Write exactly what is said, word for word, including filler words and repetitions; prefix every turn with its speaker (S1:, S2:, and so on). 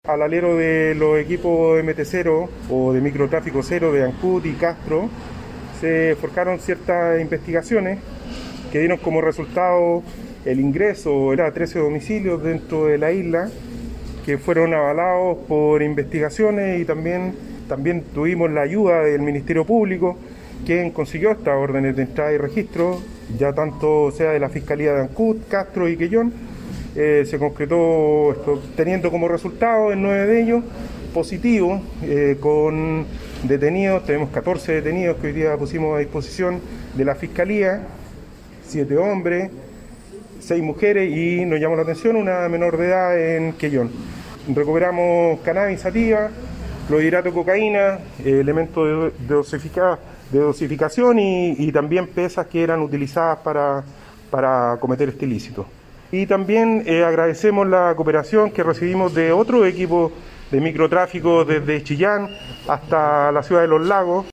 S1: Al alero de los equipos M T cero o de microtráfico cero de Ancud y Castro se forjaron ciertas investigaciones que dieron como resultado el ingreso de trece domicilios dentro de la isla que fueron avalados por investigaciones, y también, también tuvimos la ayuda del Ministerio Público, quien consiguió estas órdenes de entrada y registro, ya tanto sea de la Fiscalía de Ancud, Castro y Quellón. Eh, se concretó esto, teniendo como resultado en nueve de ellos positivos, eh, con detenidos. Tenemos catorce detenidos que hoy día pusimos a disposición de la Fiscalía, siete hombres, seis mujeres, y nos llamó la atención una menor de edad en Quellón. Recuperamos cannabis sativa, clorhidrato de cocaína, eh, elementos de, dosifica, de dosificación y, y también pesas que eran utilizadas para, para cometer este ilícito. Y también eh, agradecemos la cooperación que recibimos de otro equipo de microtráfico desde Chillán hasta la ciudad de Los Lagos.